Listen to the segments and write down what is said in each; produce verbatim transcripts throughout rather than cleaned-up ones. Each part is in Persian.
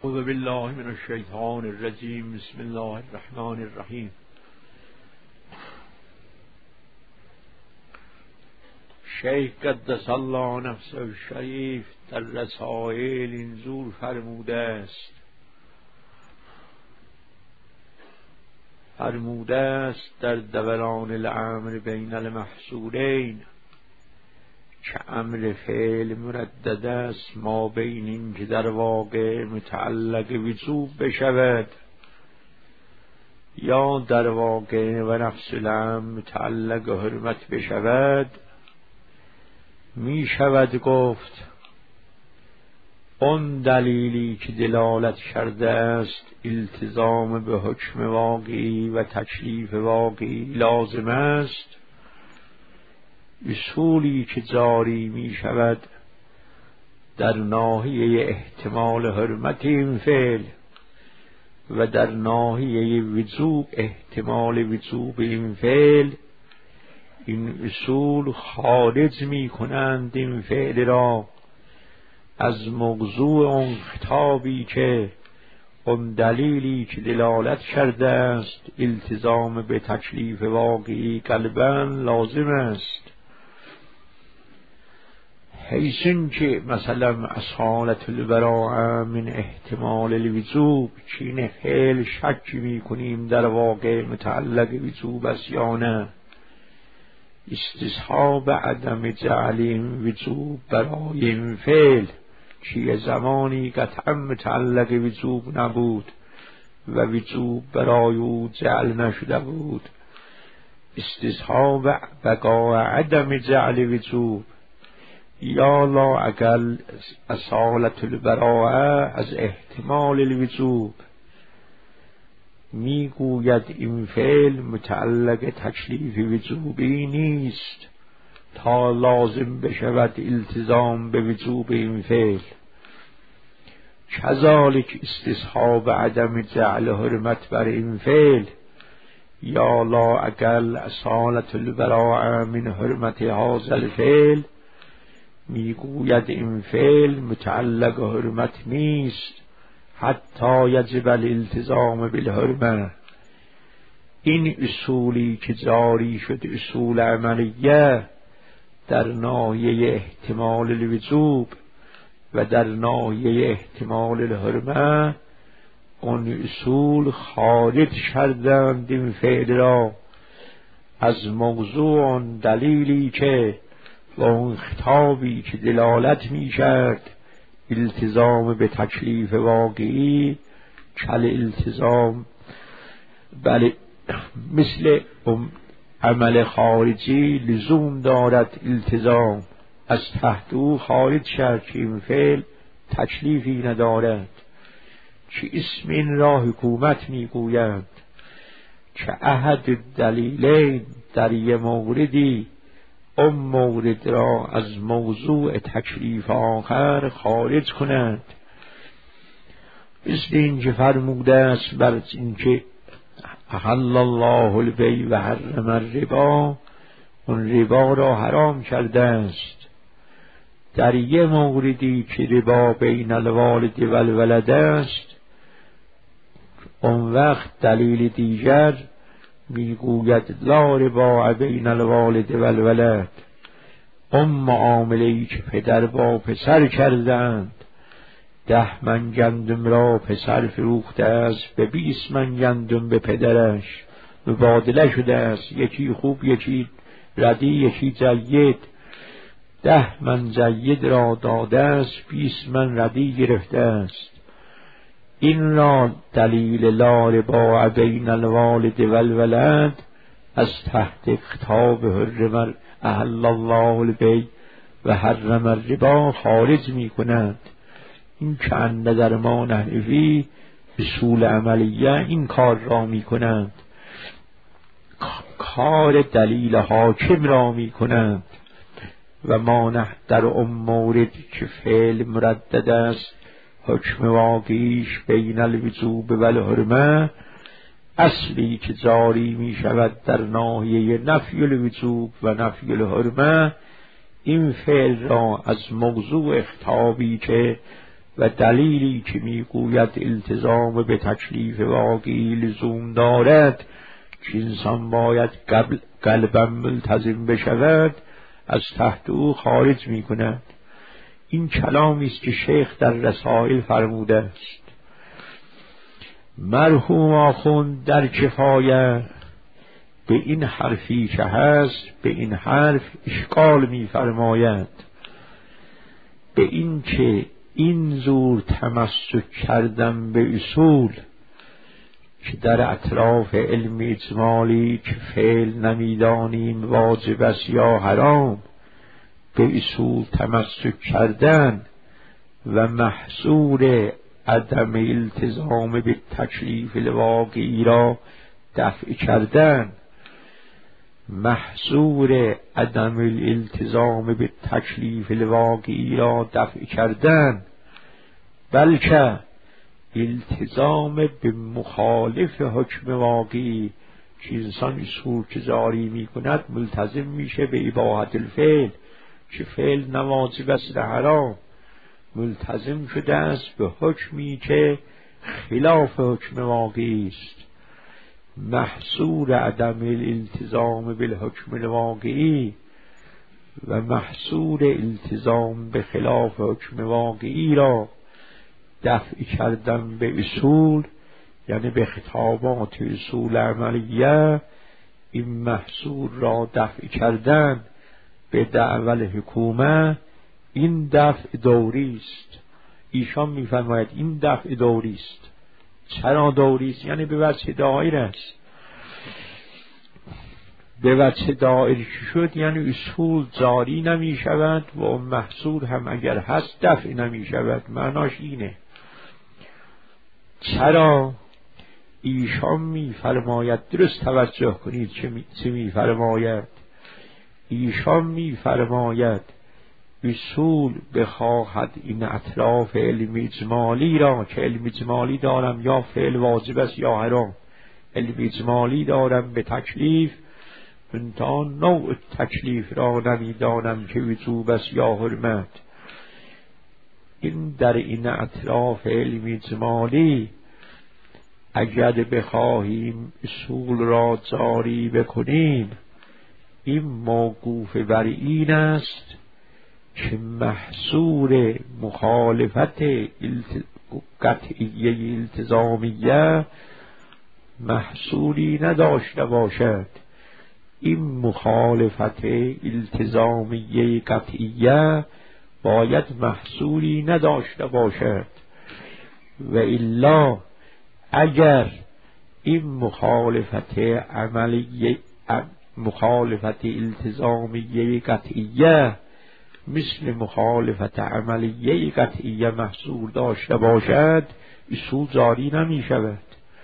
اعوذ بالله من الشیطان الرجیم. بسم الله الرحمن الرحیم. شیخ قدس الله نفسه الشریف در رسائل اینجور فرموده است فرموده است در دوران الامر بین المحصولین که امر فعل مردد است ما بین این که در واقع متعلق وجوب بشود یا در واقع و نفس الامر متعلق حرمت بشود، می شود گفت اون دلیلی که دلالت کرده است التزام به حکم واقعی و تکلیف واقعی لازم است، اصولی که جاری می شود در ناحیه احتمال حرمت این فعل و در ناحیه وجوب احتمال وجوب این فعل، این اصول خارج می کنند این فعل را از موضوع اون خطابی که اون دلیلی که دلالت کرده است التزام به تکلیف واقعی قلباً لازم است. حیث که مثلا اصالت البراءه من احتمال الوجوب، چین فعل شک می کنیم در واقع متعلق وجوب است یا نه، استصحاب عدم جعل این وجوب برای این فعل چیه زمانی قطعا متعلق وجوب نبود و وجوب برای او جعل نشده بود، استصحاب بقاء عدم جعل وجوب یا لا اقل اصالت البراءه از احتمال الوجوب، میگوید این فعل متعلق تکلیف وجوبی نیست تا لازم بشود التزام به وجوب این فعل. کذالک استصحاب عدم جعل حرمت بر این فعل یا لا اقل اصالت البراءه من حرمت هذا الفعل، میگوید این فعل متعلق حرمت نیست حتی یجب الالتزام بالحرمه. این اصولی که جاری شد اصول عملیه در ناحیه احتمال الوجوب و در ناحیه احتمال الحرمه، اون اصول خارج کردند این فعل را از موضوع دلیلی که و اون خطابی که دلالت می کرد التزام به تکلیف واقعی کل التزام، بله مثل عمل خارجی لزوم دارد التزام از تحت او خارج شد که این فعل تکلیفی ندارد، که اسم این را حکومت می گویند که احد دلیلین در یه موردی اون مورد را از موضوع تکلیف آخر خارج کنند. مثل این که فرموده است بر این که احل الله البیع و حرم الربا، اون ربا را حرام کرده است. در یه موردی که ربا بین الوالد و الولد است، اون وقت دلیل دیگر میگوید لا ربا بین الوالد و الولد، اون معامله‌ای که پدر با پسر کردند، ده من گندم را پسر فروخته است به بیست من گندم به پدرش مبادله شده است، یکی خوب یکی ردی یکی جید، ده من جید را داده است بیست من ردی گرفته است. این را دلیل لا ربا بین الوالد و الولد از تحت خطاب حرم احل الله البیع و حرم الربا خارج می کنند. این که اند در ما نحوی اصول عملیه این کار را می کنند، کار دلیل حاکم را می کنند و ما در اون مورد که فعل مردد است حکم واقعیش بین الوجوب و الحرمه، اصلی که جاری می شود در ناحیه نفی الوجوب و نفی الحرمه، این فعل را از موضوع خطابی که و دلیلی که میگوید التزام به تکلیف واقعی لزوم دارد که انسان باید قلبا ملتزم بشود از تحت او خارج می کند. این کلامی است که شیخ در رسائل فرموده است. مرحوم آخوند در کفایه به این حرفی که هست به این حرف اشکال می فرماید، به این که این زور تمسک کردن به اصول که در اطراف علم اجمالی که فعل نمیدانیم واجب است یا حرام، به اصول تمسک کردن و محصور عدم التزام به تکلیف الواقعی را دفع کردن، محصور عدم الالتزام به تکلیف الواقعی را دفع کردن، بلکه التزام به مخالف حکم واقعی که انسان اصول که جاری می کند ملتزم میشه به اباحت الفعل که فعل نواجب است حرام، ملتزم شده است به حکمی که خلاف حکم واقعی است. محصور عدم الالتزام بالحکم الواقعی و محصور التزام به خلاف حکم واقعی را دفع کردن به اصول، یعنی به خطابات اصول عملیه، این محصور را دفع کردن به دعوی حکومه، این دفع دوری است. ایشان می‌فرماید این دفع دوری است. چرا دوری است؟ یعنی به وجه دایر است. به وجه دایر که شد یعنی اصول جاری نمی شود و اون محصول هم اگر هست دفع نمی شود. معناش اینه. چرا؟ ایشان می فرماید، درست توجه کنید چه می فرماید. ایشان می فرماید اصول بخواهد این اطراف علم اجمالی را که علم اجمالی دارم یا فعل واجب است یا حرام، علم اجمالی دارم به تکلیف، منتها نوع تکلیف را نمیدانم که وجوب است یا حرمت. این در این اطراف علم اجمالی اگر بخواهیم اصول را جاری بکنیم، این موقوف بر این است که محصور مخالفت قطعیه التزامیه محصولی نداشته باشد. این مخالفت التزامیه قطعیه باید محصولی نداشته باشد و الا اگر این مخالفت عملیه مخالفت التزامیه قطعیه مثل مخالفت عملیه قطعیه محصول داشته باشد، اصول جاری نمی شود.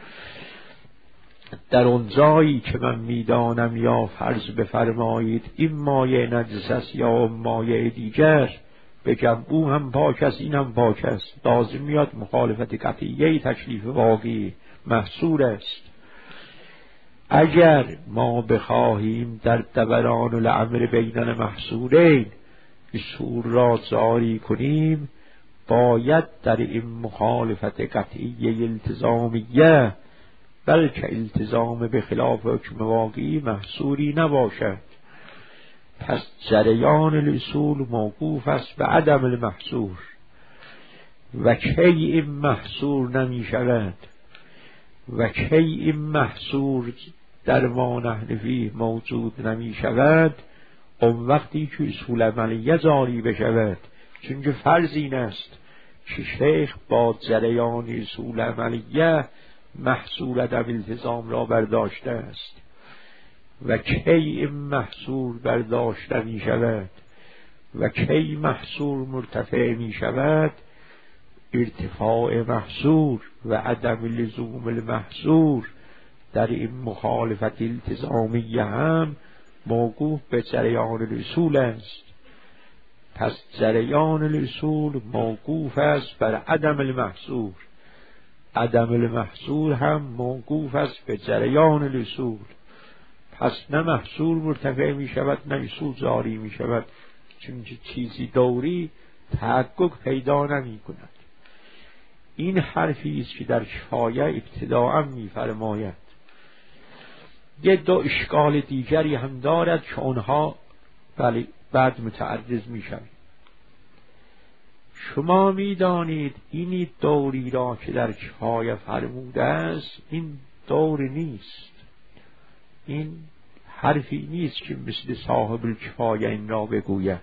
در اون جایی که من میدانم یا فرض بفرمایید این مایه نجس است یا مایه دیگر، بگم او هم پاک است این هم پاک است، لازم میاد مخالفت قطعیه تکلیف واقعی محصول است. اگر ما بخواهیم در دوران الامر بین المحصولین اصول را جاری کنیم، باید در این مخالفت قطعیه التزامیه بلکه التزام به خلاف حکم واقعی محصولی نباشد. پس جریان الاصول موقوف است به عدم المحصور. و کی این محصور نمی شود و کی این محصور در ما نحن فیه موجود نمی شود؟ اون وقتی که اصول عملیه جاری بشود. چون که فرض این است که شیخ با جریان اصول عملیه محصول عدم التزام را برداشته است. و کی این محصول برداشته می شود و کی محصول مرتفع می شود؟ ارتفاع محصول و عدم لزوم المحصول در این مخالفت التزامیه هم موقوف به جریان الاصول است. پس جریان الاصول موقوف است بر عدم المحصول، عدم المحصول هم موقوف است به جریان الاصول. پس نه محصول مرتفع می شود نه اصول جاری می شود، چون چیزی دوری تحقق پیدا نمی کند. این حرفی است که در کفایه ابتداء می‌فرماید. یه دو اشکال دیگری هم دارد که اونها بله بعد متعرض می‌شوند. شما می‌دانید این دوری را که در کفایه فرموده است این دور نیست، این حرفی نیست که مثل صاحب الکفایه این را بگوید.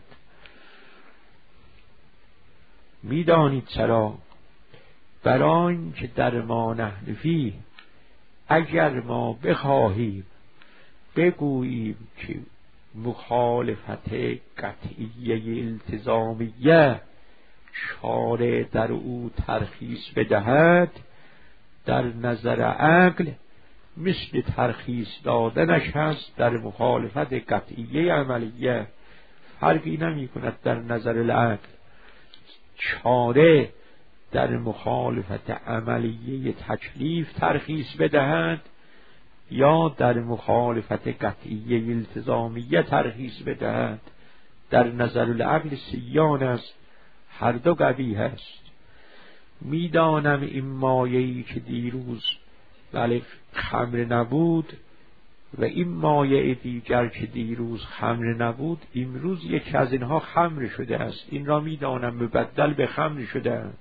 می‌دانید چرا؟ برای اینکه در ما نحن فیه اگر ما بخواهیم بگوییم که مخالفت قطعیه التزامیه شارع در او ترخیص بدهد، در نظر عقل مثل ترخیص دادنش هست در مخالفت قطعیه عملیه، فرقی نمی کند در نظر العقل. شارع در مخالفت عملیه تکلیف ترخیص بدهد یا در مخالفت قطعیه التزامیه ترخیص بدهد، در نظر العقل سیان است، هر دو قبیح است. میدانم این مایه‌ای که دیروز ولی خمر نبود و این مایه دیگر که دیروز خمر نبود امروز یکی از اینها خمر شده است، این را میدانم مبدل به خمر شده است.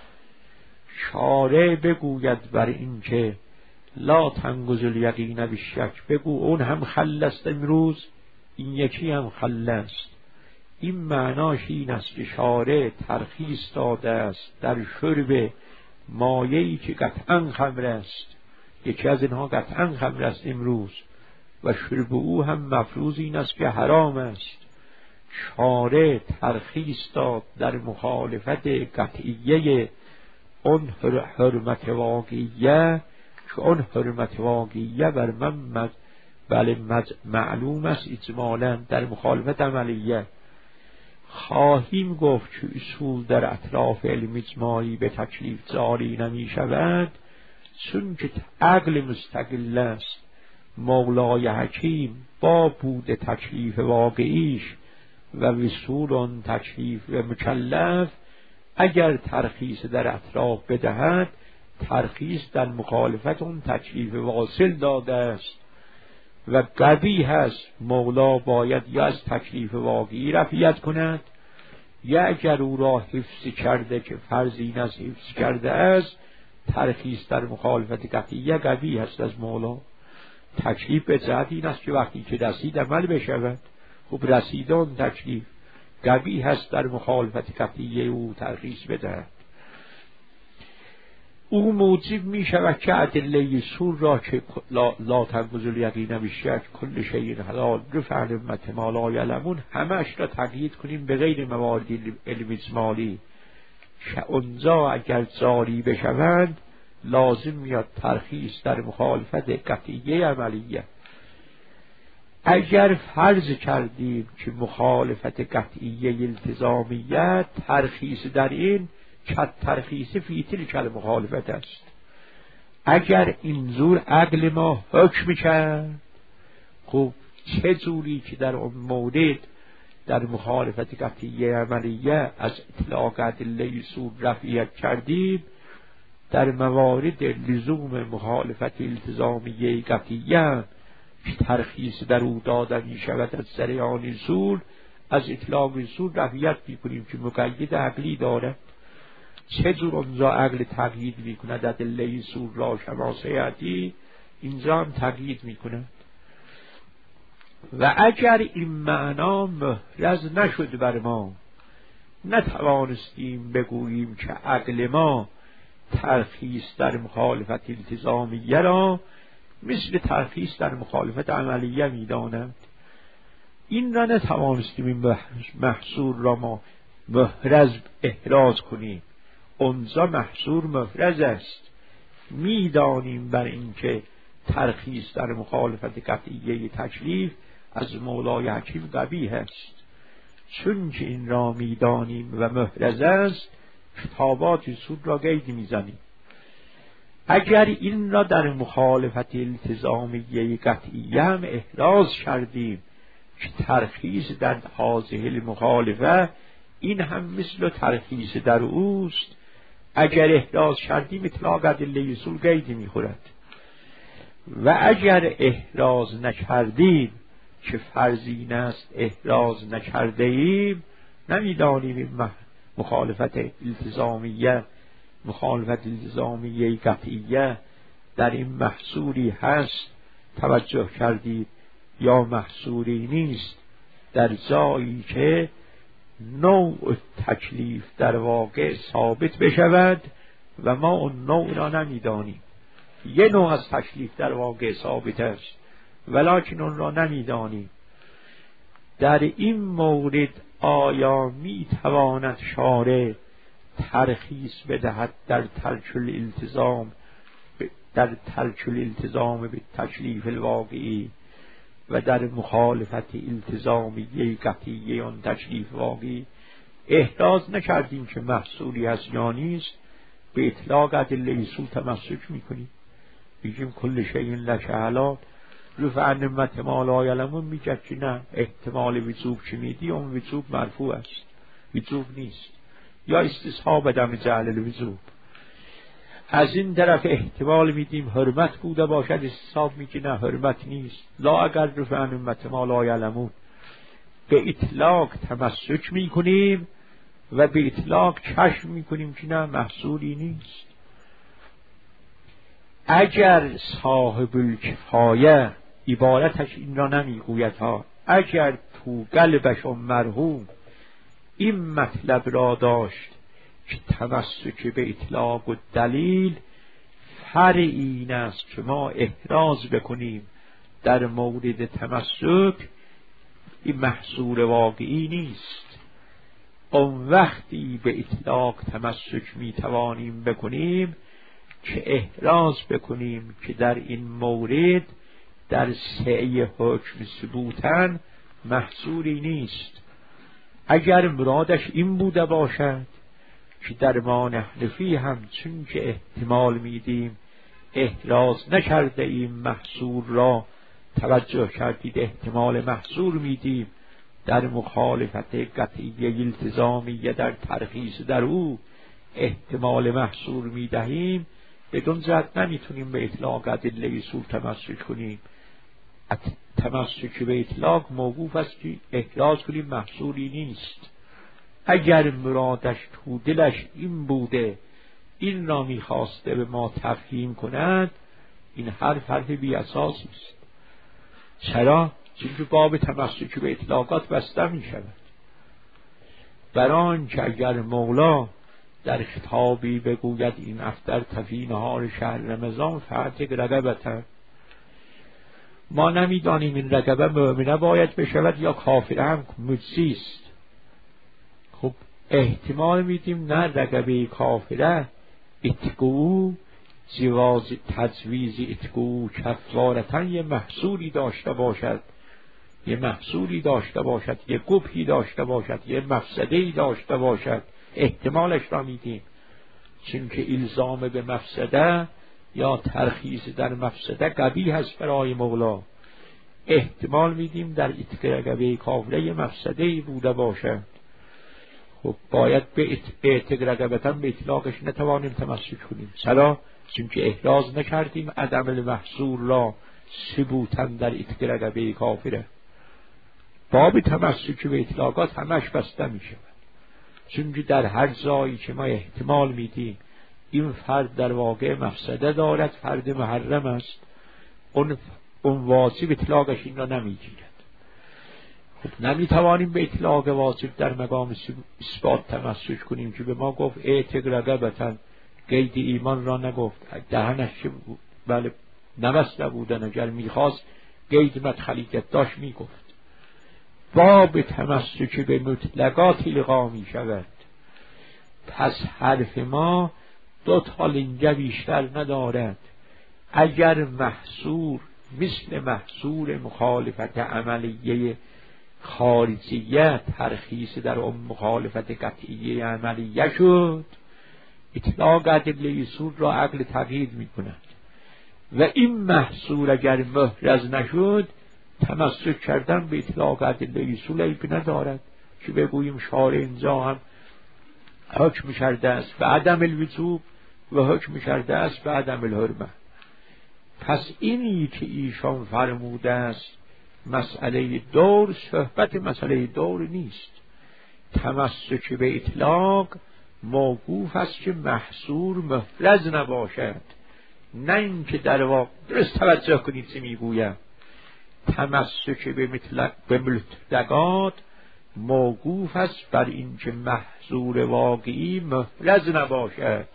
شارع بگوید بر این که لا تنگز الیقین بالشک، بگو اون هم خل است امروز، این یکی هم خل است. این معناش این است که شارع ترخیص داده است در شرب مایه‌ای که قطعا خمر است، یکی از اینها قطعا خمر است امروز و شرب او هم مفروض این است که حرام است. شارع ترخیص داد در مخالفت قطعیه اون حرمت واقعیه که اون حرمت واقعیه بر من مد بله مد معلوم است اجمالا در مخالفت عملیه. خواهیم گفت که اصول در اطراف علم اجمالی به تکلیف جاری نمی شود چون که عقل مستقل است. مولای حکیم با بود تکلیف واقعیش و وصول آن تکلیف و مکلف اگر ترخیص در اطراف بدهد ترخیص در مخالفت اون تکلیف واصل داده است و قبیح است. مولا باید یا از تکلیف واقعی رفعیت کند یا اگر او را حفظ کرده که فرض این از حفظ کرده است ترخیص در مخالفت قطعیه قبیح است از مولا. تکلیف به جهت این است که وقتی که رسید عمل بشود، خب رسیدان تکلیف قبیح است در مخالفت قطعیه او ترخیص بدهد. او موجب می شود که ادله سور را که لا, لا تنگز الیقین بالشک کل شیء حلال رفع امت ما لا یعلمون همش را تقیید کنیم به غیر موارد علم اجمالی که اونجا اگر جاری بشوند لازم میاد ترخیص در مخالفت قطعیه عملیه. اگر فرض کردیم که مخالفت قطعیه التزامیه ترخیص در این که ترخیص فی تلک المخالفت است، اگر این زور عقل ما حکم کرد، خب چه جوری که در اون مورد در مخالفت قطعیه عملیه از اطلاق ادله سور رفعیت کردیم، در موارد لزوم مخالفت التزامیه قطعیه که ترخیص در او داده می شود از جریان سور، از اطلاق سور رفعیت می کنیم که مقید عقلی دارد. چه جور اونجا عقل تقیید می کند ادله سور را شما سیعتی اینجا هم تقیید می کند. و اگر این معنا محرز نشد بر ما، نتوانستیم بگوییم که عقل ما ترخیص در مخالفت التزامیه را مثل ترخیص در مخالفت عملیه می داند، این را نتوانستیم این محصور را ما محرز احراز کنیم. اونجا محصور محرز است، می دانیم بر اینکه ترخیص در مخالفت قطعیه تکلیف از مولای حکیم قبیح است. چون که این را می دانیم و محرز است خطابات سود را قید می زنیم. اگر این را در مخالفت التزامیه قطعیه هم احراز کردیم که ترخیص در حاضر المخالفه این هم مثل ترخیص در اوست، اگر احراز کردیم اطلاق ادله اصول قیدی میخورد و اگر احراز نکردیم که فرضین است احراز نکرده ایم نمیدانیم این مخالفت التزامیه مخالفت التزامیه قطعیه در این محصوری هست توجه کردید یا محصوری نیست، در جایی که نوع تکلیف در واقع ثابت بشود و ما اون نوع را نمیدانیم. یه نوع از تکلیف در واقع ثابت است ولکن اون را نمیدانیم. در این مورد آیا می تواند شارع ترخیص بدهد در ترک الالتزام در ترک الالتزام به تکلیف الواقعی و در مخالفت التزامیه قطعیه آن تکلیف واقعی؟ احراز نکردیم که محصولی هست یا نیست، به اطلاق ادله اصول تمسک میکنیم، میگیم کل شیء لک حلال رفع نعمت ما لا یعلمون، میگه که نه احتمال وجوب که میدی اون وجوب مرفوع است، وجوب نیست، یا استصحاب عدم جعل الوجوب. از این طرف احتمال میدیم حرمت بوده باشد، استصحاب میگه نه حرمت نیست، لا اگر رفع نعمت ما لا یعلمون. به اطلاق تمسک میکنیم و به اطلاق کشف میکنیم که نه محصولی نیست. اگر صاحب الکفایه عبارتش این را نمیگوید ها، اگر تو قلبش و مرحوم این مطلب را داشت که تمسک به اطلاق و دلیل فرع این است که ما احراز بکنیم در مورد تمسک، این محصول واقعی نیست. اون وقتی به اطلاق تمسک می توانیم بکنیم که احراز بکنیم که در این مورد در سعی حکم ثبوتن محصولی نیست. اگر مرادش این بوده باشد که در ما نحنفی هم چون که احتمال میدیم احراز نکرده این محصول را، توجه کردید احتمال محصول میدیم در مخالفت قطعیه التزامیه در ترخیص در او احتمال محصول میدهیم، بدون جهت نمیتونیم به اطلاق ادله اصول تمسک کنیم. تمسک به اطلاق موقوف است که احراز کنیم محصولی نیست. اگر مرادش تو دلش این بوده این را میخواسته به ما تفهیم کند، این حرف حرف بی اساس است. چرا؟ چون باب تمسک به اطلاقات بسته می شود. بران که اگر مولا در خطابی بگوید این افتر تفی نهار شهر رمضان فاتق رقبتن، ما نمیدانیم این رقبه مؤمنه باید بشود یا کافره هم مجزی است. خب احتمال میدیم نه رقبه کافره اتقو جواز تجویز اتقو کفارتن یه محصولی داشته باشد، یه محصولی داشته باشد، یه قبحی داشته باشد، یه مفسدهی داشته باشد، احتمالش را میدیم. چون که الزام به مفسده یا ترخیص در مفسده قبیح هست برای مولا، احتمال میدیم در اتق رقبه کافره یه مفسدهی بوده باشد. خب باید به اتق رقبتن به اطلاقش نتوانیم تمسک کنیم. چرا؟ چون که احراز نکردیم عدم المحصول را ثبوتن در اتق رقبه کافره. باب تمسک به اطلاقات همش بسته می شود. چون که در هر جایی که ما احتمال میدیم این فرد در واقع مفسده دارد، فرد محرم است، اون اون واجب اطلاقش این را نمیگیرد. خب نمیتوانیم به اطلاق واجب در مقام اثبات تمسک کنیم که به ما گفت اعتق رقبتن، قید ایمان را نگفت، دهنش بله نبسته بودن، اگر میخواست قید مدخلیت داشت میگفت. باب تمسک به مطلقات الغا می شود. پس حرف ما دو تا لنگه بیشتر ندارد. اگر محصور مثل محصور مخالفت عملیه خارجیه ترخیص در اون مخالفت قطعیه عملیه شد، اطلاق ادله اصول را عقل تغییر می کند. و این محصور اگر محرز نشد، تمسک کردن به اطلاق ادله اصول عیب ندارد که بگوییم شارع اینجا هم حکم کرده است به عدم الوجوب و حکم کرده است به عدم الحرمه. پس اینی که ایشان فرموده است مسئله دور، صحبت مسئله دور نیست. تمسک به اطلاق موقوف است که محصور محرز نباشد، نه اینکه در واقع درست توجه کنید چه میگویم. تمسک به مطلق به مطلقات موقوف است بر اینکه محصور واقعی محرز نباشد.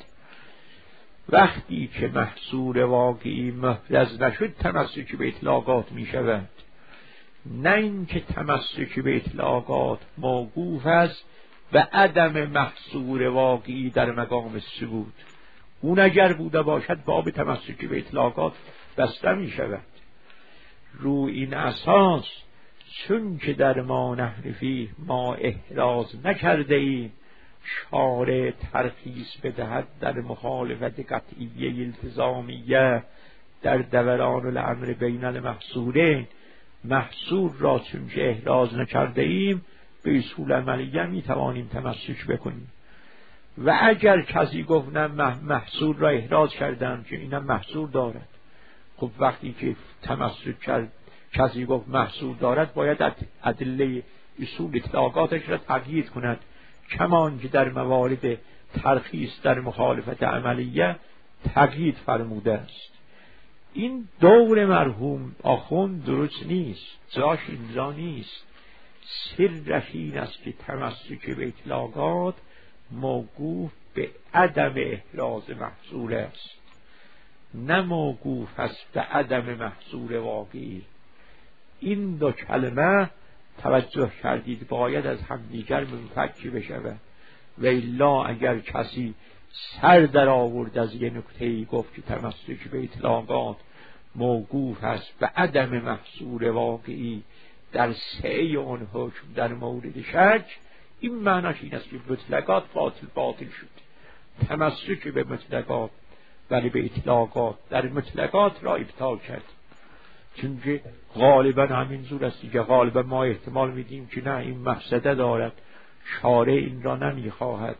وقتی که محصور واقعی محرز نشد تمسک به اطلاقات می شود، نه اینکه تمسک به اطلاقات موقوف است به عدم محصور واقعی در مقام ثبوت. اون اگر بوده باشد باب تمسک به اطلاقات بسته می شود. رو این اساس چون که در ما نحرفی ما احراز نکرده ایم شارع ترخیص بدهد در مخالفت قطعیه التزامیه در دوران الامر بین المحصورین، محصور را چون که احراز نکرده ایم به اصول عملیه می توانیم تمسک بکنیم. و اگر کسی گفت نه محصور را احراز کردم که اینم محصور دارد، خب وقتی که تمسک کرد کسی گفت محصور دارد باید ادله اصول اطلاقاتش را تقیید کند، کمان که در موارد ترخیص در مخالفت عملیه تقیید فرموده است. این دور مرحوم آخوند درست نیست، جاش اینجا نیست. سرش این است که تمسک به اطلاقات موقوف به عدم احراز محصور است، نه موقوف است به عدم محصور واقعی. این دو کلمه توجه کردید باید از همدیگر منفک بشود، و الا اگر کسی سر در آورد از یه نکته‌ای گفت که تمسک به اطلاقات موقوف است به عدم محصور واقعی در سعی اون حکم در مورد شک، این معناش این است که مطلقات باطل باطل شد. تمسک به مطلقات ولی به اطلاقات در مطلقات را ابطال کرد، چون که غالبا همین زور است که غالبا ما احتمال میدیم که نه این مفسده دارد، شارع این را نمیخواهد.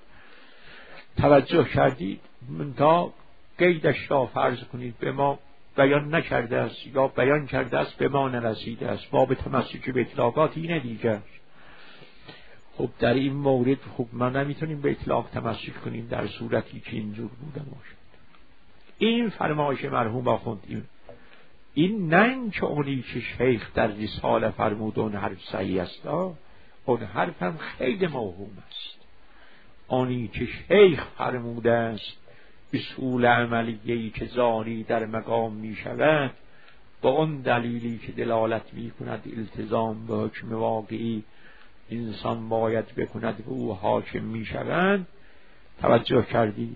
توجه کردید؟ منتها قیدش را فرض کنید به ما بیان نکرده است یا بیان کرده است به ما نرسیده است، باب تمسک به اطلاقات اینه دیگر. خب در این مورد خب ما نمیتونیم به اطلاق تمسک کنیم در صورتی که اینجور بوده باشد. این فرمایش مرحوم آخوند این این نه که اونی که شیخ در رساله فرمود اون حرف صحیح است، اون حرف هم خیلی موهوم است. اونی که شیخ فرموده است اصول عملیه‌ای که زاری در مقام می شود با اون دلیلی که دلالت می کند التزام به حکم واقعی انسان باید بکند به او حاکم می شوند. توجه کردید؟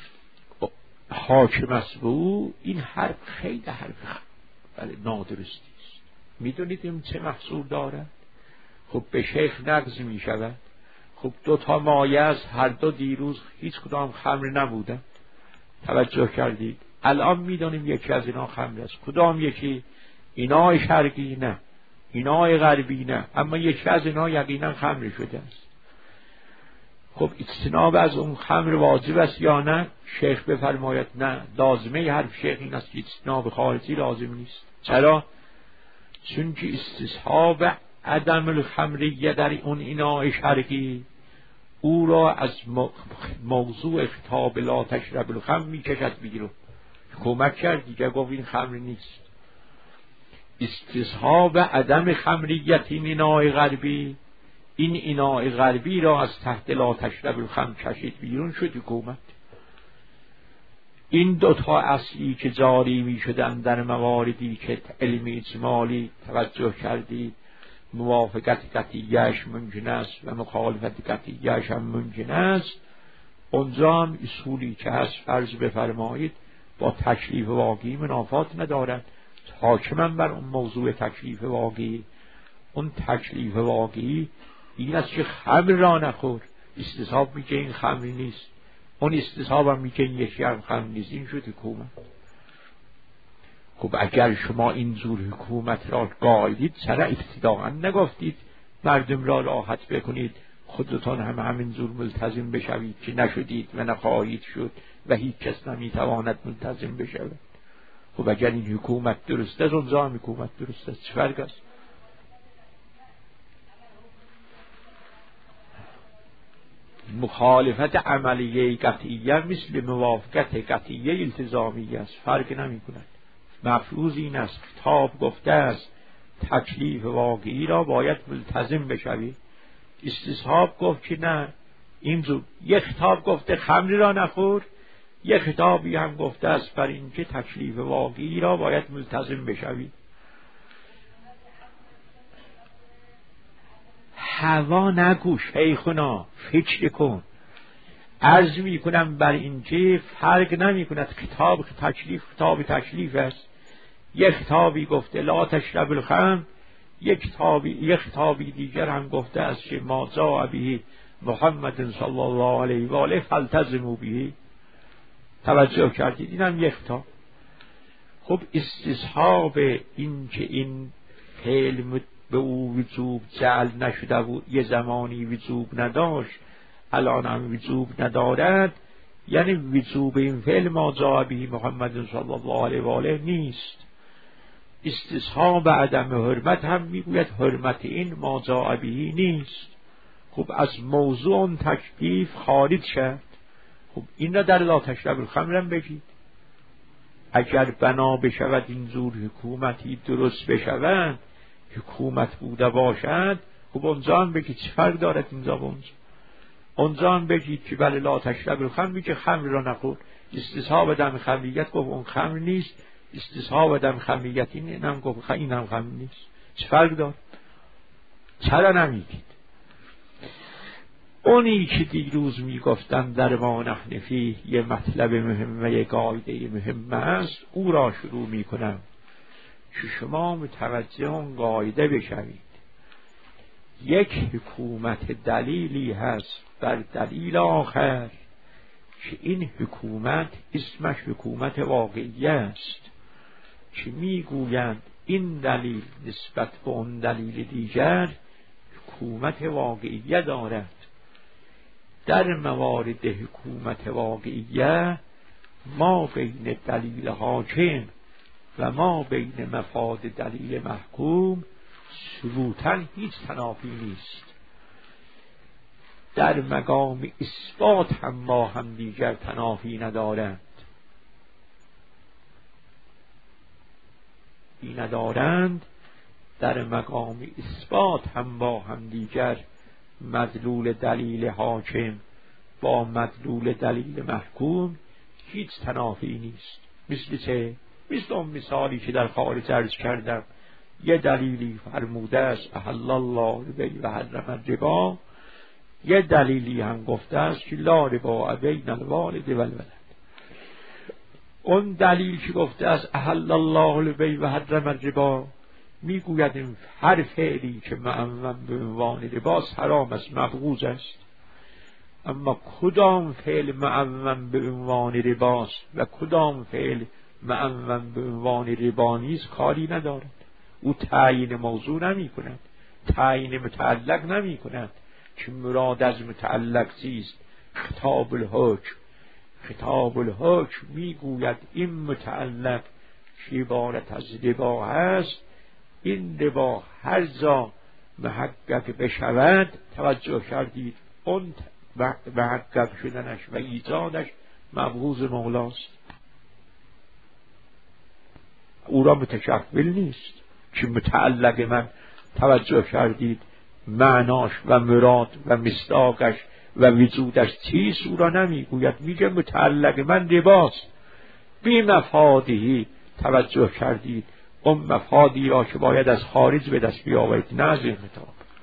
حاکم است به او، این حرف خیلی حرف ولی نادرستی است. می دونید این چه محصول دارد؟ خب به شیخ نقض می شود. خب دو تا مایه است، هر دو دیروز هیچ کدام خمر نبودند. توجه کردید؟ الان میدانیم یکی از اینا خمر است. کدام یکی؟ اینای شرقی نه، اینای غربی نه، اما یکی از اینا یقینا خمر شده است. خب اجتناب از اون خمر واجب است یا نه؟ شیخ بفرماید نه، لازمه حرف شیخ این است که اجتناب خارجی لازم نیست. چرا؟ چون که استصحاب عدم الخمریه در اون اینای شرقی او را از موضوع خطاب لا تشرب الخمر می کشد بیرون. کمک کرد دیگه، گفت این خمر نیست. استصحاب عدم خمریت این اینای غربی، این اینای غربی را از تحت لا تشرب الخمر کشید بیرون، شد حکومت. این دوتا اصلی که جاری می شدن در مواردی که علم اجمالی توجه کردید موافقت قطعیه‌اش ممکن است و مخالفت قطعیه‌اش هم ممکن است، اونجا هم اصولی که هست فرض بفرمایید با تکلیف واقعی منافات ندارد. حاکما بر اون موضوع تکلیف واقعی، اون تکلیف واقعی این است که خمر را نخور. استصحاب میگه این خمری نیست، اون استصحاب هم میگه این یکی هم خمر نیست. این شد حکومت. خب اگر شما این جور حکومت را قائلید چرا ابتداءً نگفتید مردم را راحت بکنید، خودتان هم همین زور ملتزم بشوید که نشدید و نخواهید شد و هیچ کس نمیتواند ملتزم بشود. خب اگر این حکومت درست است، اونجا هم حکومت درست است، چه فرق است؟ مخالفت عملیه قطعیه مثل موافقت قطعیه التزامیه است، فرق نمی کند. مفروض این است کتاب گفته است تکلیف واقعی را باید ملتزم بشوی. استصحاب گفت که نه، این زود یک کتاب گفته خمری را نخور، یک کتابی هم گفته است بر اینکه تکلیف واقعی را باید ملتزم بشوی. هوا نگو شیخنا، فکر کن. عرض می کنم بر اینکه فرق نمی کند کتاب تکلیف کتاب تکلیف است. یک کتابی گفته لا تشرب الخمر، یک کتابی یک کتابی دیگر هم گفته است که ما جاء به محمد صلی الله علیه و آله فالتزموا به. توجه کردید؟ اینم یک کتاب. خب استصحاب این که این فعل به او وجوب جعل نشده بود، یه زمانی وجوب نداشت الان هم وجوب ندارد، یعنی وجوب این فعل ما جاء به محمد صلی الله علیه و آله نیست. استصحاب عدم حرمت هم میگوید حرمت این ما جاء به نیست. خب از موضوع تکلیف خارج شد. خب این را در لا تشرب الخمر هم بگید. اگر بنا بشود این زور حکومتی درست بشود، حکومت بوده باشد، خب اونجا هم بگید چه فرق دارد اینجا و اونجا. اونجا هم بگید که بله لا تشرب الخمر، میگه خمر را نخور. استصحاب دم خمریت گفت اون خمر نیست، استصحاب دم خمریت این هم گفت این هم خمر نیست. چه فرق دارد؟ چرا نمیگید؟ اونی که دیروز میگفتن در ما نحن فیه یه مطلب مهمه، یه قاعده مهمه است، او را شروع میکنم که شما متوجه اون قاعده بشوید. یک حکومت دلیلی هست بر دلیل آخر که این حکومت اسمش حکومت واقعی است، که میگویند این دلیل نسبت به اون دلیل دیگر حکومت واقعیه دارد. در موارد حکومت واقعیه ما بین دلیل حاکم و ما بین مفاد دلیل محکوم ثبوتاً هیچ تنافی نیست. در مقام اثبات هم با هم دیگر تنافی ندارند. این ندارند در مقام اثبات هم با هم دیگر مدلول دلیل حاکم با مدلول دلیل محکوم هیچ تنافی نیست. مثل چه؟ مثل اون مثالی که در خارج عرض کردم، یه دلیلی فرموده است احل الله البیع و حرم الربا، یه دلیلی هم گفته است که لا ربا بین الوالد و الولد. اون دلیل که گفته است احل الله البیع و حرم الربا میگوید این هر فعلی که معمم به عنوان رباست حرام است، مبغوض است. اما کدام فعل معمم به عنوان رباست و کدام فعل معمم به عنوان ربا نیست کاری ندارد. او تعیین موضوع نمی کند، تعیین متعلق نمی کند که مراد از متعلق چیست. خطاب الحکم خطاب الحکم میگوید این متعلق که عبارت از ربا هست، این ربا هر جا محقق بشود، توجه کردید، اون محقق شدنش و ایجادش مبغوض مولاست. او را متشکل نیست که متعلق من، توجه کردید، معناش و مراد و مصداقش و وجودش چیست او را نمیگوید، میگه متعلق من رباست بی مفادی. توجه کردید، اون مفادی را که باید از خارج به دست بیاورید، نه از این کتاب.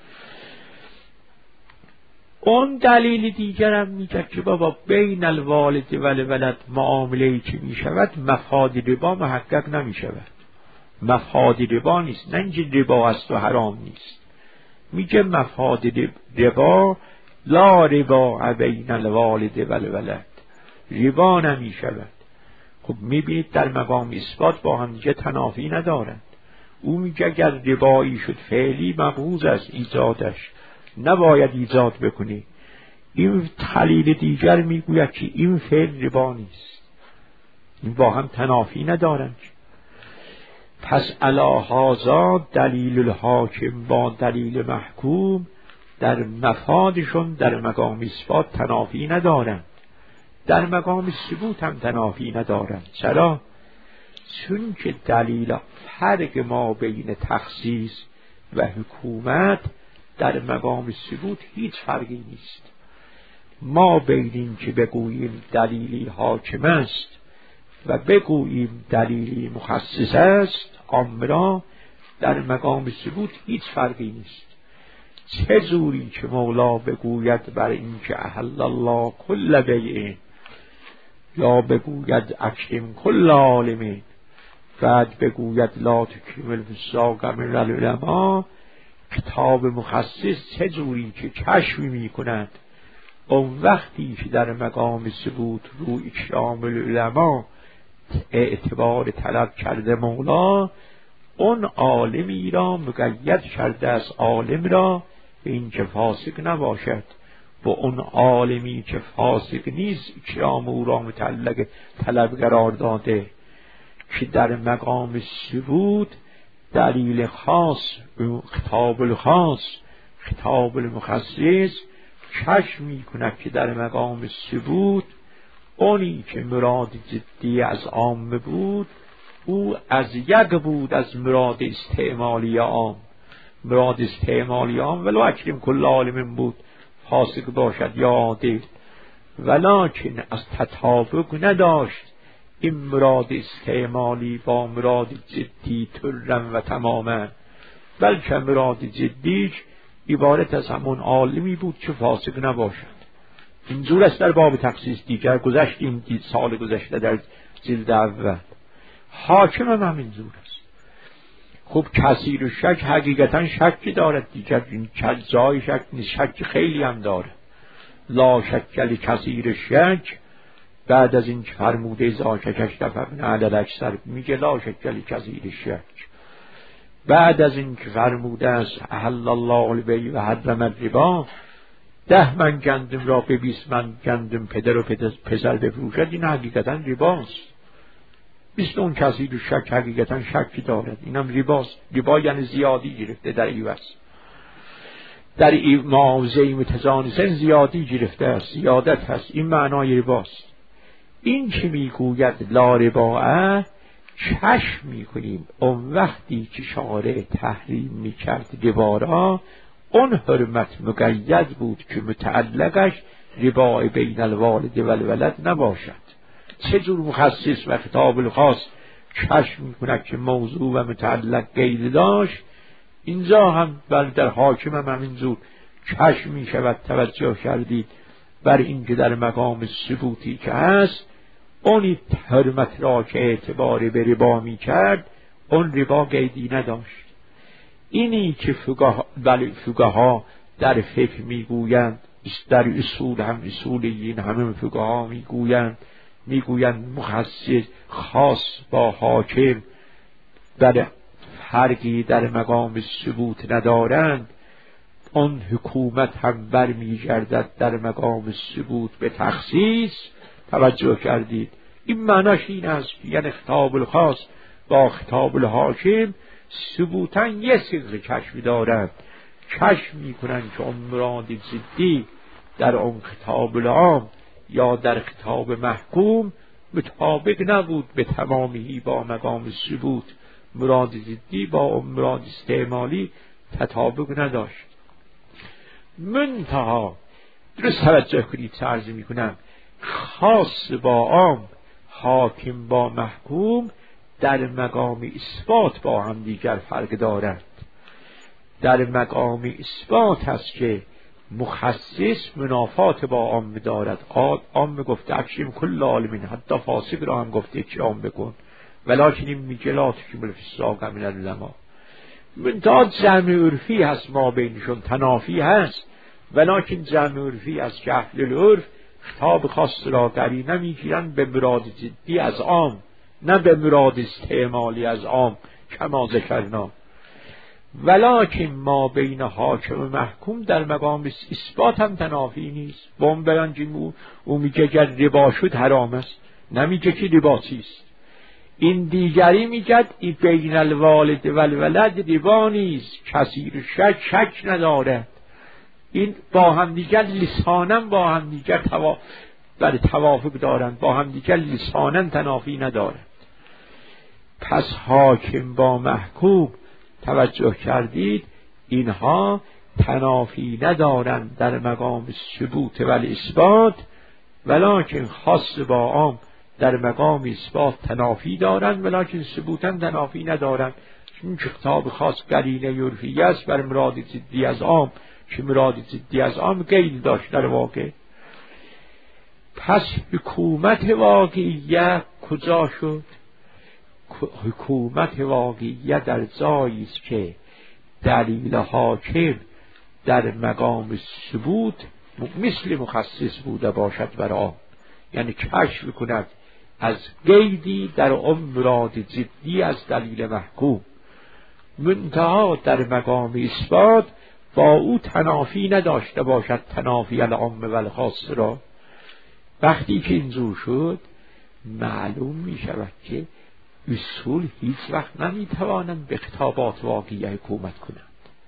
اون دلیل دیگر هم میگه که بابا بین الوالد و الولد معامله‌ای که میشود مفاد ربا محقق نمیشود. مفاد ربا نیست، نه اینکه ربا است و حرام نیست. میگه مفاد ربا لا ربا بین الوالد و الولد، ربا نمیشود. خب میبینید در مقام اثبات با هم دیگه تنافی ندارند. او میگه اگر ربایی شد فعلی مبغوض است ایجادش، نباید ایجاد بکنی. این دلیل دیگر میگوید که این فعل ربا نیست، این با هم تنافی ندارند. پس علی هذا دلیل الحاکم با دلیل محکوم در مفادشون در مقام اثبات تنافی ندارند، در مقام ثبوت هم تنافی ندارند. چرا؟ چون که دلیل فرق ما بین تخصیص و حکومت در مقام ثبوت هیچ فرقی نیست. ما بین این که بگوییم دلیلی حاکم است و بگوییم دلیلی مخصص است امرا در مقام ثبوت هیچ فرقی نیست. چه جوری که مولا بگوید بر این که احل الله کل بیع، یا بگوید اکرم کل عالمین، بعد بگوید لا تکرم الفساق من العلماء، کتاب مخصص چه جوری که کشف می کند اون وقتی که در مقام ثبوت رو اکرام العلماء اعتبار طلب کرده مولا، اون عالمی را مقید کرده از عالم را به این که فاسق نباشد، و اون عالمی که فاسق نیست اکرام او را متعلق طلب قرار داده، که در مقام ثبوت دلیل خاص، خطاب الخاص، خطاب المخصص کشف می کند که در مقام ثبوت اونی که مراد جدی از عام بود او از یک بود از مراد استعمالی عام. مراد استعمالی عام ولو اکرم کل عالم بود، فاسق باشد یا عادل، ولکن از تطابق نداشت این مراد استعمالی با مراد جدی ترم و تماما، بلکه مراد جدیش عبارت از همون عالمی بود که فاسق نباشد. اینجور است در باب تخصیص دیگر گذشتیم، سال گذشته در جلد اول. حاکم هم همینجور است. خب کثیر و شک حقیقتا شکی دارد دیگر، این جای شک نیست، شک خیلی هم داره. لا شک لکثیر شک، بعد از این که فرموده زاککش دفعن عدد اکثر میگه لا شک لکثیر شک. بعد از این که فرموده است احل الله البیع و حرم الربا، ده من گندم را به بیست من گندم پدر و پسر بفروشد، این حقیقتا رباست. بیست اون کثیر و شک حقیقتا شکی دارد، اینم رباست. ربا یعنی زیادی گرفته در ایوز، در ای معاوضه متزانسن زیادی گرفته است، زیادت هست، این معنای رباست. این که میگوید لا ربا چشم میکنیم اون وقتی که شارع تحریم میکرد ربا را، اون حرمت مقید بود که متعلقش ربا بین الوالد و الولد نباشد. چه جور مخصص و خطاب الخاص کشف میکند که موضوع و متعلق قید داشت، اینجا هم بل در حاکم هم همینجور کشف میشود. توجه کردید بر این که در مقام ثبوتی که هست اونی حرمت را که اعتبار به ربا میکرد اون ربا قیدی نداشت. اینی که فقها در فقه میگویند، در اصول هم اصولیین همه فقها میگویند، میگویند مخصص خاص با حاکم در فرقی در مقام ثبوت ندارند، اون حکومت هم برمیگردد در مقام ثبوت به تخصیص. توجه کردید این معناش این است که یعنی خطاب الخاص با خطاب الحاکم ثبوتاً یه صدق کشف دارند، کشف میکنند که اون مراد جدی در اون خطاب العام یا در خطاب محکوم مطابق نبود به تمامی با مقام ثبوت، مراد جدی با اون مراد استعمالی تطابق نداشت. منتها درست توجه کنید چه عرض میکنم، خاص با عام، حاکم با محکوم در مقام اثبات با هم دیگر فرق دارند. در مقام اثبات هست که مخصص منافات با عام دارد. عام گفته اکرم کل عالمین، حتی فاسق را هم گفته اکرام بکن، ولکن این میگه لا تکرم الفساق من العلماء. منتها جمع عرفی هست ما بینشون، تنافی هست، ولکن جمع عرفی از که اهل العرف خطاب خاص را قرینه میگیرن به مراد جدی از عام، نه به مراد استعمالی از عام کما ذکرنا. ولکن ما بین حاکم و محکوم در مقام اثبات هم تنافی نیست. با اون برانجیم او میگه اگر ربا شد حرام است، نمیگه که رباسی است. این دیگری میگد این بین الوالد و الولد ربا نیست، کثیر شک شک نداره. این با هم دیگر لسانن با هم دیگر توا... برای توافق دارند، با هم دیگر لسانن تنافی ندارند. پس حاکم با محکوم توجه کردید اینها تنافی ندارند در مقام ثبوت و اثبات، ولکن خاص با عام در مقام اثبات تنافی دارند ولکن ثبوتا تنافی ندارند. چون خطاب خاص قرینه عرفی است بر مراد ضدی از عام، که مراد ضدی از عام قید داشت در واقع. پس حکومت واقعیه کجا شد؟ حکومت واقعیه در جایی است که دلیل حاکم در مقام ثبوت مثل مخصص بوده باشد برای، یعنی کشف کند از قیدی در اون مراد جدی از دلیل محکوم، منتها در مقام اثبات با او تنافی نداشته باشد، تنافی العام و الخاص را. وقتی که اینجور شد معلوم می شود که اصول هیچ وقت نمی توانند به خطابات واقعیه حکومت کنند.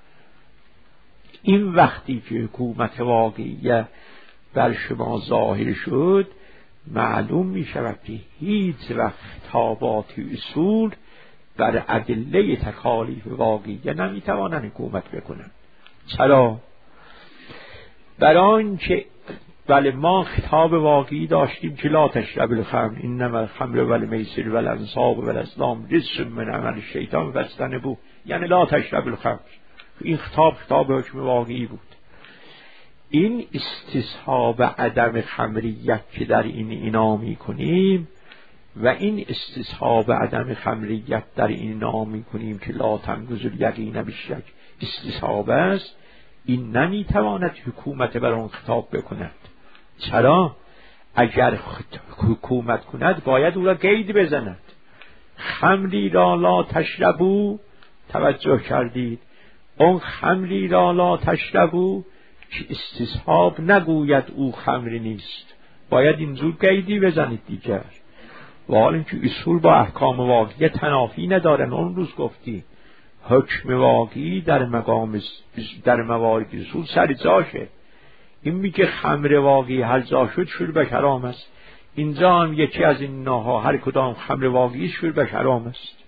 این وقتی که حکومت واقعیه بر شما ظاهر شد معلوم می شود که هیچ وقت خطابات اصول بر ادله تکالیف واقعیه نمی توانند حکومت بکنند. چرا؟ برای آنکه بله ما خطاب واقعی داشتیم که لا تشربوا الخمر انما الخمر والمیسر والانصاب والازلام رجس من عمل الشیطان فاجتنبوه، یعنی لا تشربوا الخمر. این خطاب خطاب حکم واقعی بود. این استصحاب عدم خمریت که در این اینا می کنیم و این استصحاب عدم خمریت در این اینا می کنیم که لا تنقض الیقین بالشک استصحاب است، این نمی تواند حکومت بر آن خطاب بکند. چرا؟ اگر حکومت کند باید او را قید بزند. خمری را لا تشربو، توجه کردید، اون خمری را لا تشربو که استصحاب نگوید او خمری نیست، باید اینجور قیدی بزنید دیگر. و حال اینکه اصول با احکام واقعی تنافی ندارن. اون روز گفتی حکم واقعی در مقام در موارد اصول سر جاشه. این میگه خمر واقعی هر جا شد شربش حرام است، اینجا هم یکی از این ناها هر کدام خمر واقعی شربش حرام است.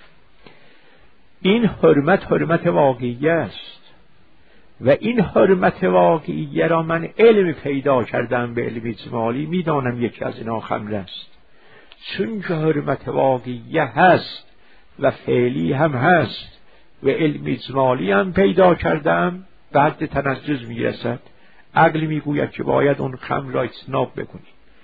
این حرمت حرمت واقعی است و این حرمت واقعی را من علم پیدا کردم به علم اجمالی، میدانم یکی از اینها خمر است. چون که حرمت واقعی هست و فعلی هم هست و علم اجمالی هم پیدا کردم، بعد تنجز میرسد. عقل میگوید که باید اون خمر را اجتناب بکنی.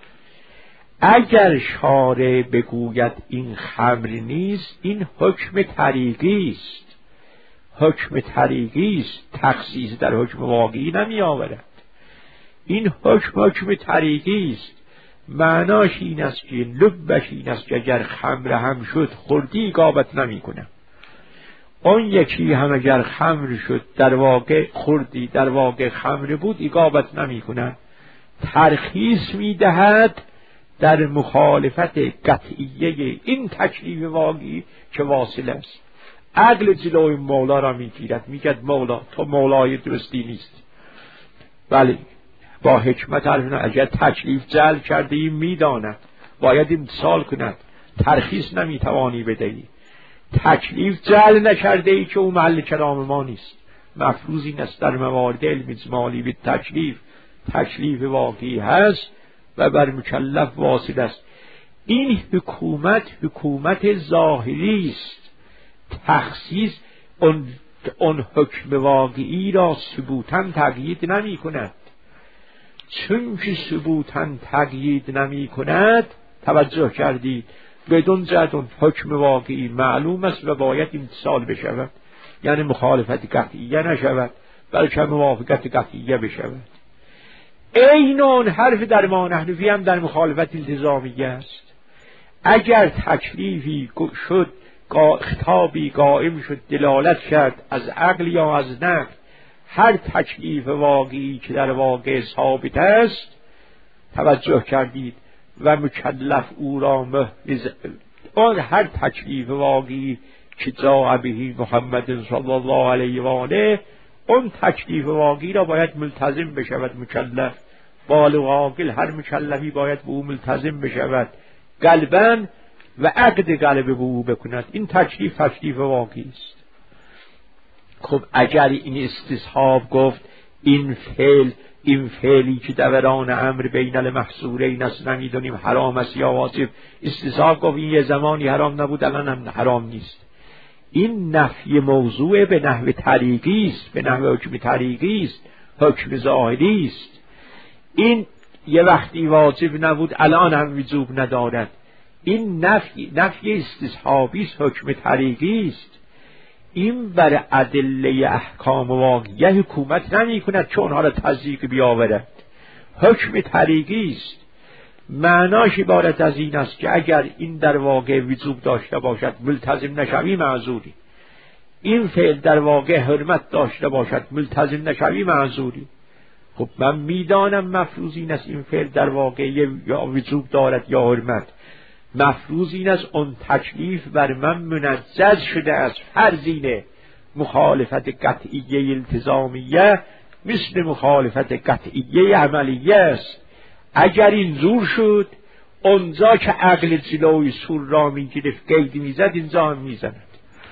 اگر شارع بگوید این خمر نیست، این حکم طریقی است. حکم طریقی است، تخصیص در حکم واقعی نمی آورد. این حکم حکم طریقی است. معناش این است که لبش این است که اگر خمر هم شد خوردی اقامت نمی کنه. اون یکی هم اگر خمر شد در واقع خوردی در واقع خمر بود اقامت نمی کنه. ترخیص می دهد در مخالفت قطعیه این تکلیف واقعی که واصل است. عقل جلوی مولا را می گیرد، می گد مولا تو مولای درستی نیست. بله با حکمت حرفنا اگر تکلیف جعل کرده ای می داند باید امتثال کند، ترخیص نمی توانی بدهی. تکلیف جعل نکرده ای که او محل کلام ما نیست. مفروض این است در موارد علم اجمالی به تکلیف تکلیف واقعی هست و بر مکلف واصل است. این حکومت حکومت ظاهری است. تخصیص اون, اون حکم واقعی را ثبوتاً تقیید نمی کند. چون که ثبوتاً تقیید نمی کند، توجه کردید، بدون جهت اون حکم واقعی معلوم است و باید امتثال بشود، یعنی مخالفت قطعیه نشود بلکه موافقت قطعیه بشود. این اون حرف در ما نحنفی هم در مخالفت التزامیه است. اگر تکلیفی شد خطابی قائم شد دلالت کرد از عقل یا از نقل، هر تکلیف واقعی که در واقع ثابت است توجه کردید و مکلف او را محرز آن هر تکلیف واقعی که جاء به محمد صلی الله علیه و آله، اون تکلیف واقعی را باید ملتزم بشود مکلف، بالغ عاقل هر مکلفی باید به او ملتزم بشود قلباً و عقد قلب به او بکند. این تکلیف تکلیف واقعی است. خب اگر این استصحاب گفت این فعل این فعلی که دوران امر بین المحصورین است نمیدونیم حرام است یا واجب، استصحاب گفت این یه زمانی حرام نبود الان هم حرام نیست. این نفی موضوع به نحو طریقی است، به نحو حکم طریقی است، حکم ظاهری است. این یه وقتی واجب نبود الان هم وجوب ندارد. این نفی نفی استصحابی است، حکم طریقی است. این بر ادله احکام واقعیه حکومت نمی کند که اونها را تصدیق بیاورد، حکم طریقی است. معناش عبارت از این است که اگر این در واقع وجوب داشته باشد ملتزم نشوی معذوری، این فعل در واقع حرمت داشته باشد ملتزم نشوی معذوری. خب من میدانم مفروض این است این فعل در واقع یا وجوب دارد یا حرمت، مفروض این است اون تکلیف بر من منجز شده است فرضینه مخالفت قطعیه التزامیه مثل مخالفت قطعیه عملیه است. اگر این زور شد اونجا که عقل جلوی سور را میگرفت قید میزد اینجا هم میزند.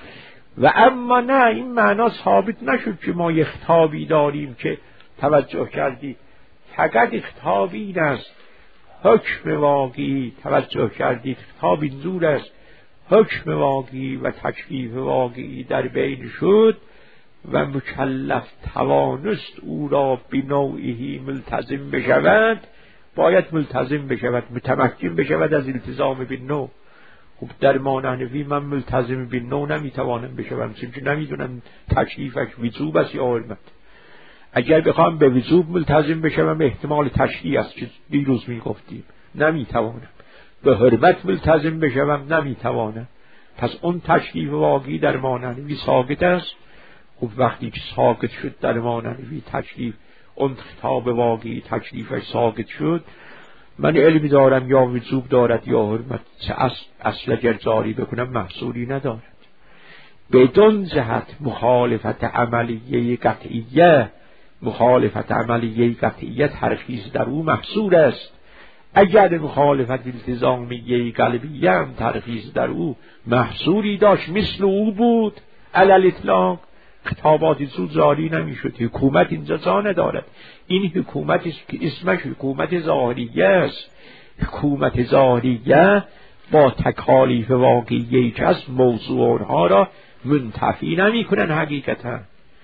و اما نه، این معنا ثابت نشد که ما یک خطابی داریم که توجه کردید فقط خطاب این است حکم واقعی، توجه کردید خطاب این زور است حکم واقعی و تکلیف واقعی در بین شد و مکلف توانست او را بنوعی ملتزم بشود، باید ملتزم بشود، متمکن بشود از التزام بالنوع. خب در مانحنفی من ملتزم بالنوع نمیتوانم بشوم چون که نمیدونم تکلیفش وجوب است یا حرمت. اگر بخوام به وجوب ملتزم بشوم احتمال تشریع است که دیروز میگفتیم نمیتوانم، به حرمت ملتزم بشوم نمیتوانم. پس اون تکلیف واقعی در مانحنفی ساقط است. خب وقتی که ساقط شد در مانحنفی تکلیف، اون خطاب واقعی تکلیفش ساقط شد، من علمی دارم یا وجوب دارد یا حرمت، چه اصل, اصل اگر جاری بکنم محصولی ندارد. بدون جهت مخالفت عملیه قطعیه، مخالفت عملیه قطعیه ترخیص در او محصور است. اگر مخالفت التزامیه قلبیه هم ترخیص در او محصوری داشت مثل او بود علی الاطلاق خطابات زود جاری نمی شد. حکومت اینجا جا ندارد. این حکومت است که اسمش حکومت ظاهریه است. حکومت ظاهریه با تکالیف واقعیه که از موضوع اونها را منتفی نمی کنن، حقیقتا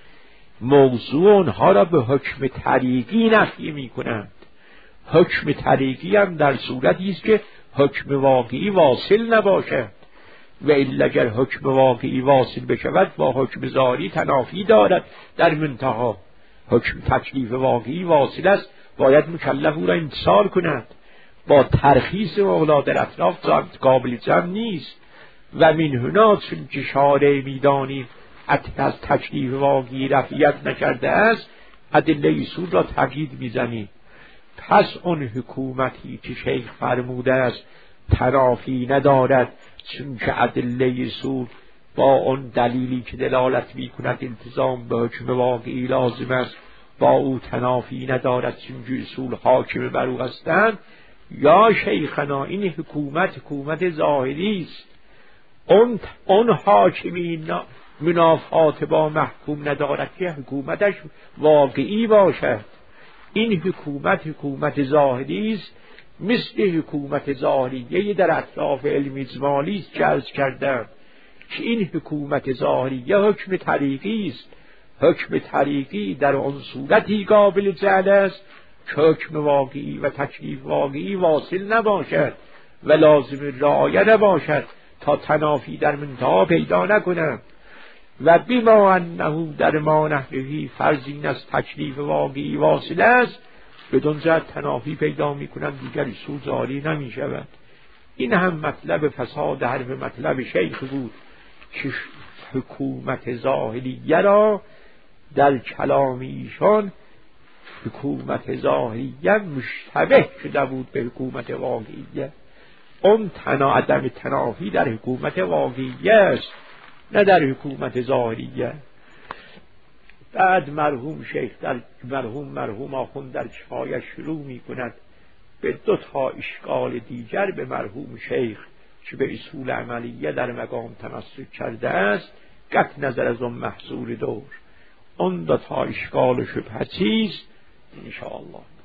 موضوع اونها را به حکم طریقی نفی می کنند. حکم طریقی هم در صورتی است که حکم واقعی واصل نباشد، و الا اگر حکم واقعی واصل بشود با حکم ظاهری تنافی دارد. در منتها حکم تکلیف واقعی واصل است، باید مکلف او را امتثال کند. با ترخیص مولا در اطراف قابل جمع نیست. و من هنا چون که شارع میدانیم از تکلیف واقعی رفعیت نکرده است، ادله اصول را تقیید میزنیم. پس اون حکومتی که شیخ فرموده است تنافی ندارد، چون که ادله اصول با اون دلیلی که دلالت می کند التزام به حکم واقعی لازم است با او تنافی ندارد، چون که اصول حاکم بر او هستند. یا شیخنا این حکومت حکومت ظاهری است، اون اون حاکمی منافات با محکوم ندارد که حکومتش واقعی باشد. این حکومت حکومت ظاهری است، مثل حکومت ظاهریه در اطراف علم اجمالی است که عرض کردم که این حکومت ظاهریه حکم طریقی است. حکم طریقی در آن صورتی قابل جعل است که حکم واقعی و تکلیف واقعی واصل نباشد و لازم رعایت نباشد تا تنافی در منتها پیدا نکنند. و بما انه در ما نحوی فرض این از تکلیف واقعی واصل است، بدون جهت تنافی پیدا می کنند، دیگر اصول جاری نمی شود. این هم مطلب فساد حرف مطلب شیخ بود که حکومت ظاهریه را در کلام ایشان حکومت ظاهریه مشتبه شده بود به حکومت واقعیه. اون تنا عدم تنافی در حکومت واقعیه است، نه در حکومت ظاهریه. بعد مرحوم شیخ در مرحوم مرحوم آخوند در کفایه شروع می کند به دو تا اشکال دیگر به مرحوم شیخ که به اصول عملیه در مقام تمسک کرده است قطع نظر از اون محصول دور. اون دو تا اشکال و شبهه چیست؟ انشاءالله